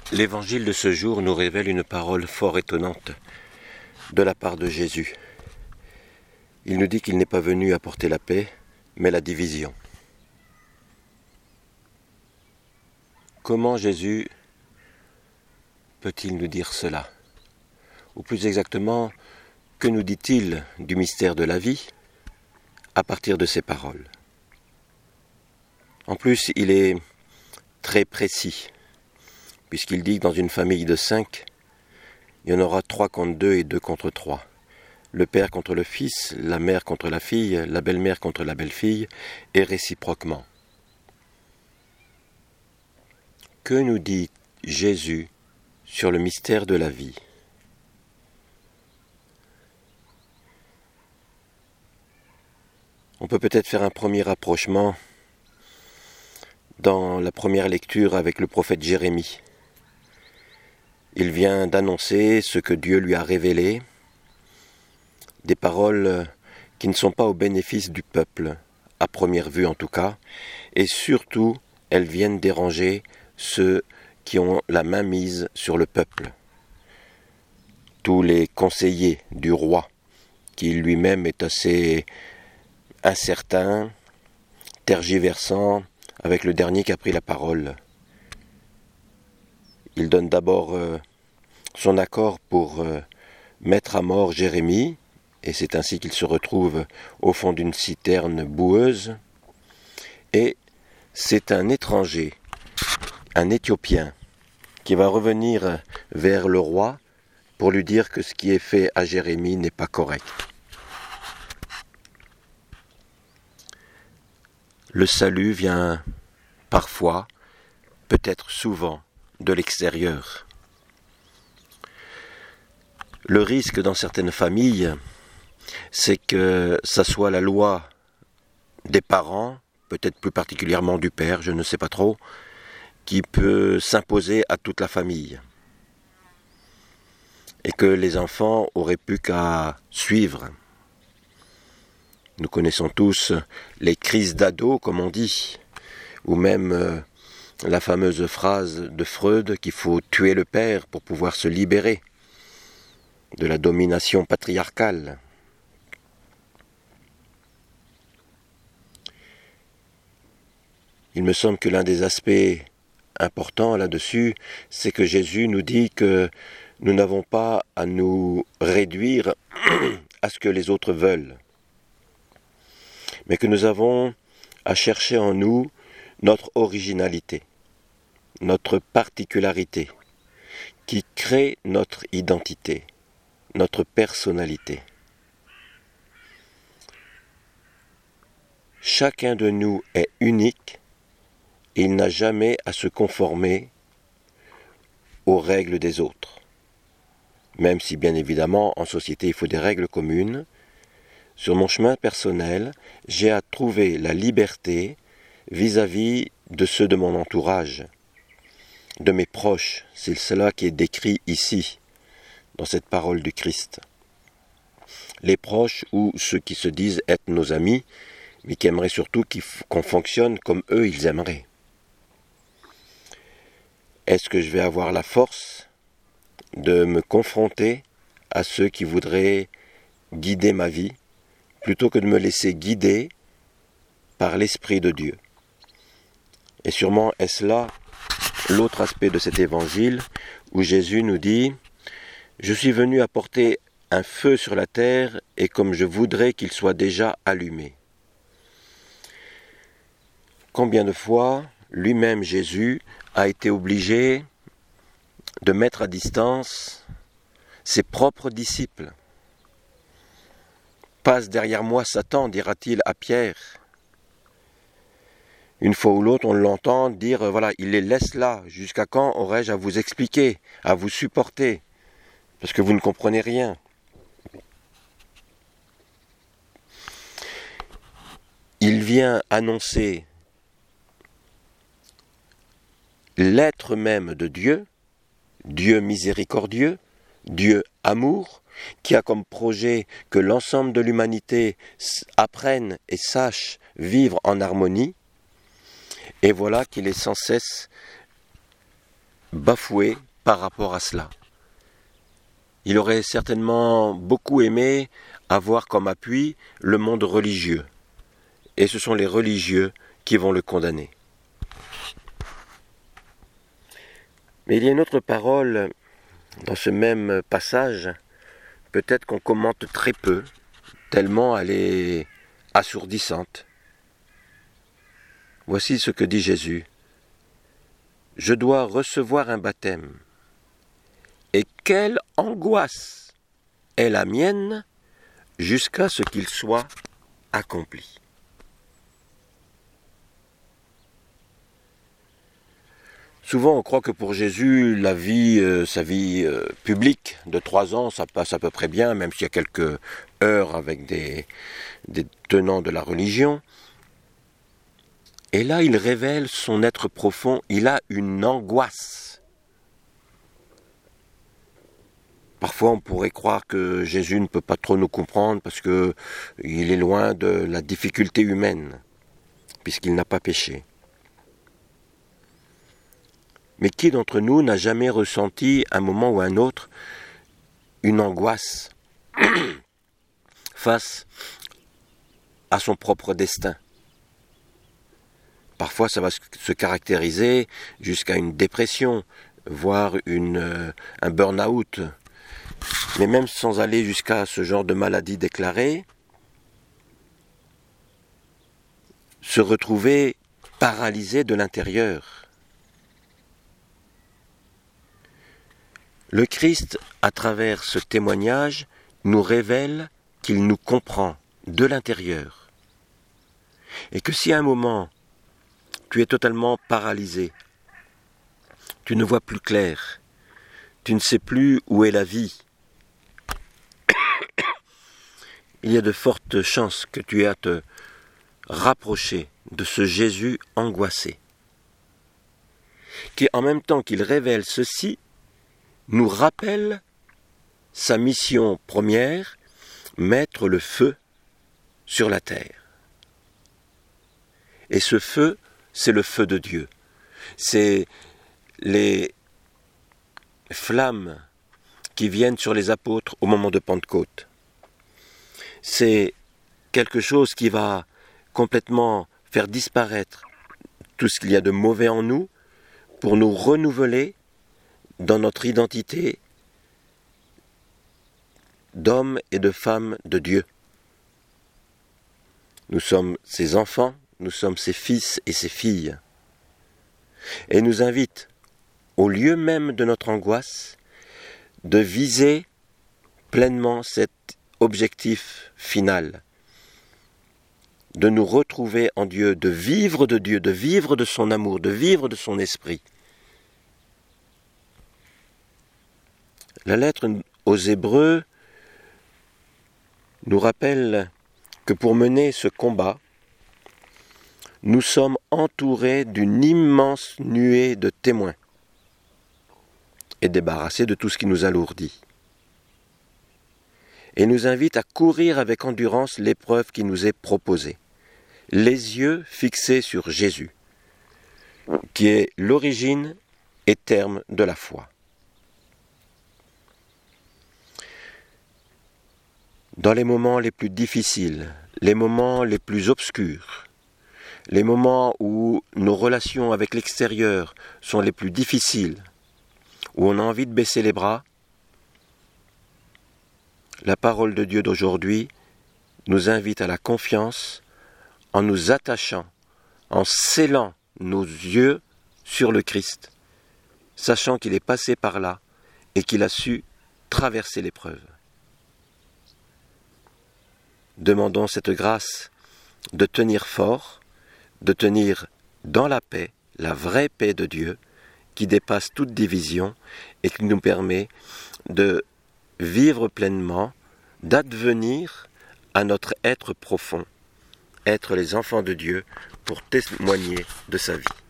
L'évangile de ce jour nous révèle une parole fort étonnante de la part de Jésus. Il nous dit qu'il n'est pas venu apporter la paix, mais la division. Comment Jésus peut-il nous dire cela? Ou plus exactement, que nous dit-il du mystère de la vie à partir de ces paroles? En plus, il est très précis, puisqu'il dit que dans une famille de 5, il y en aura 3 contre 2 et 2 contre 3. Le père contre le fils, la mère contre la fille, la belle-mère contre la belle-fille, et réciproquement. Que nous dit Jésus sur le mystère de la vie? On peut peut-être faire un premier rapprochement dans la première lecture avec le prophète Jérémie. Il vient d'annoncer ce que Dieu lui a révélé, des paroles qui ne sont pas au bénéfice du peuple, à première vue en tout cas, et surtout, elles viennent déranger ceux qui ont la main mise sur le peuple. Tous les conseillers du roi, qui lui-même est assez incertain, tergiversant, avec le dernier qui a pris la parole. Il donne d'abord son accord pour mettre à mort Jérémie, et c'est ainsi qu'il se retrouve au fond d'une citerne boueuse. Et c'est un étranger, un Éthiopien, qui va revenir vers le roi pour lui dire que ce qui est fait à Jérémie n'est pas correct. Le salut vient parfois, peut-être souvent, de l'extérieur. Le risque dans certaines familles, c'est que ça soit la loi des parents, peut-être plus particulièrement du père, je ne sais pas trop, qui peut s'imposer à toute la famille. Et que les enfants auraient plus qu'à suivre. Nous connaissons tous les crises d'ado, comme on dit, ou même la fameuse phrase de Freud qu'il faut tuer le père pour pouvoir se libérer de la domination patriarcale. Il me semble que l'un des aspects importants là-dessus, c'est que Jésus nous dit que nous n'avons pas à nous réduire à ce que les autres veulent, mais que nous avons à chercher en nous notre originalité, notre particularité, qui crée notre identité, notre personnalité. Chacun de nous est unique et il n'a jamais à se conformer aux règles des autres. Même si bien évidemment en société il faut des règles communes, sur mon chemin personnel, j'ai à trouver la liberté vis-à-vis de ceux de mon entourage, de mes proches. C'est cela qui est décrit ici, dans cette parole du Christ. Les proches ou ceux qui se disent être nos amis, mais qui aimeraient surtout qu'on fonctionne comme eux ils aimeraient. Est-ce que je vais avoir la force de me confronter à ceux qui voudraient guider ma vie, plutôt que de me laisser guider par l'Esprit de Dieu? Et sûrement est-ce là l'autre aspect de cet évangile où Jésus nous dit « Je suis venu apporter un feu sur la terre et comme je voudrais qu'il soit déjà allumé. » Combien de fois lui-même Jésus a été obligé de mettre à distance ses propres disciples. « Passe derrière moi Satan » dira-t-il à Pierre. Une fois ou l'autre, on l'entend dire, voilà, il les laisse là. Jusqu'à quand aurais-je à vous expliquer, à vous supporter, parce que vous ne comprenez rien. Il vient annoncer l'être même de Dieu, Dieu miséricordieux, Dieu amour, qui a comme projet que l'ensemble de l'humanité apprenne et sache vivre en harmonie. Et voilà qu'il est sans cesse bafoué par rapport à cela. Il aurait certainement beaucoup aimé avoir comme appui le monde religieux. Et ce sont les religieux qui vont le condamner. Mais il y a une autre parole dans ce même passage, peut-être qu'on commente très peu, tellement elle est assourdissante. Voici ce que dit Jésus. « Je dois recevoir un baptême. Et quelle angoisse est la mienne jusqu'à ce qu'il soit accompli. » Souvent, on croit que pour Jésus, sa vie publique de 3 ans, ça passe à peu près bien, même s'il y a quelques heures avec des tenants de la religion. Et là, il révèle son être profond. Il a une angoisse. Parfois, on pourrait croire que Jésus ne peut pas trop nous comprendre parce qu'il est loin de la difficulté humaine, puisqu'il n'a pas péché. Mais qui d'entre nous n'a jamais ressenti, à un moment ou à un autre, une angoisse face à son propre destin? Parfois, ça va se caractériser jusqu'à une dépression, voire un burn-out. Mais même sans aller jusqu'à ce genre de maladie déclarée, se retrouver paralysé de l'intérieur. Le Christ, à travers ce témoignage, nous révèle qu'il nous comprend de l'intérieur. Et que si à un moment, tu es totalement paralysé, tu ne vois plus clair, tu ne sais plus où est la vie, il y a de fortes chances que tu aies à te rapprocher de ce Jésus angoissé, qui en même temps qu'il révèle ceci, nous rappelle sa mission première, mettre le feu sur la terre. Et ce feu, c'est le feu de Dieu. C'est les flammes qui viennent sur les apôtres au moment de Pentecôte. C'est quelque chose qui va complètement faire disparaître tout ce qu'il y a de mauvais en nous pour nous renouveler dans notre identité d'hommes et de femmes de Dieu. Nous sommes ses enfants, nous sommes ses fils et ses filles. Et il nous invite, au lieu même de notre angoisse, de viser pleinement cet objectif final, de nous retrouver en Dieu, de vivre de son amour, de vivre de son esprit. La lettre aux Hébreux nous rappelle que pour mener ce combat, nous sommes entourés d'une immense nuée de témoins et débarrassés de tout ce qui nous alourdit. Et nous invite à courir avec endurance l'épreuve qui nous est proposée, les yeux fixés sur Jésus, qui est l'origine et terme de la foi. Dans les moments les plus difficiles, les moments les plus obscurs, les moments où nos relations avec l'extérieur sont les plus difficiles, où on a envie de baisser les bras, la parole de Dieu d'aujourd'hui nous invite à la confiance en nous attachant, en scellant nos yeux sur le Christ, sachant qu'il est passé par là et qu'il a su traverser l'épreuve. Demandons cette grâce de tenir fort, de tenir dans la paix, la vraie paix de Dieu, qui dépasse toute division et qui nous permet de vivre pleinement, d'advenir à notre être profond, être les enfants de Dieu pour témoigner de sa vie.